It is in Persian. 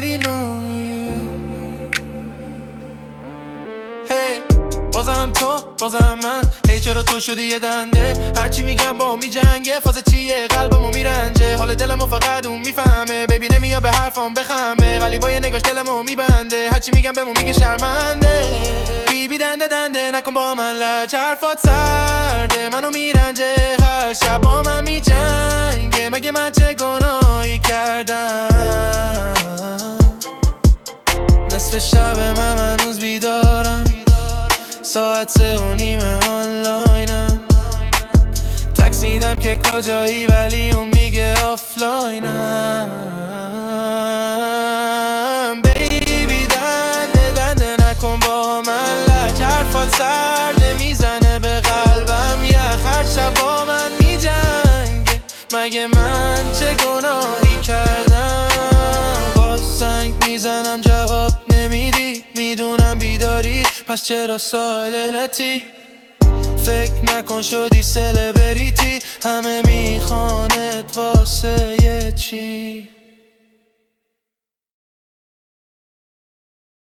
already know you. Hey بازم من هی چرا تو شدی یه دنده، هرچی میگم با میجنگه، فاز چیه قلبمو میرنجه، حال دلمو فقط اون میفهمه، بیبی نمیاد به حرفام بخمه، ولی با یه نگاش دلمو میبنده، هرچی میگم بهمون میگه شرمنده. بیبی دنده نکن با من لج، حرفات سرده منو میرنجه، هر شب با من میجنگه، مگه من چه گناهی کردم؟ نصف شب من هنوز بیدارم، ساعت 3:30 آنلاینم، تکسیدم که کجایی ولی اون میگه آفلاینم. بیبی دنده نکن با من لج، حرفات سرده میزنه به قلبم یخ، هر شب با من میجنگه، مگه من چه گناهی کردم؟ باز سنگ میزنم جواب نمیدی، میدونم بیداری پس چرا سایلنتی؟ فکر نکن شدی سلبریتی، همه میخوانت واسه یه چی؟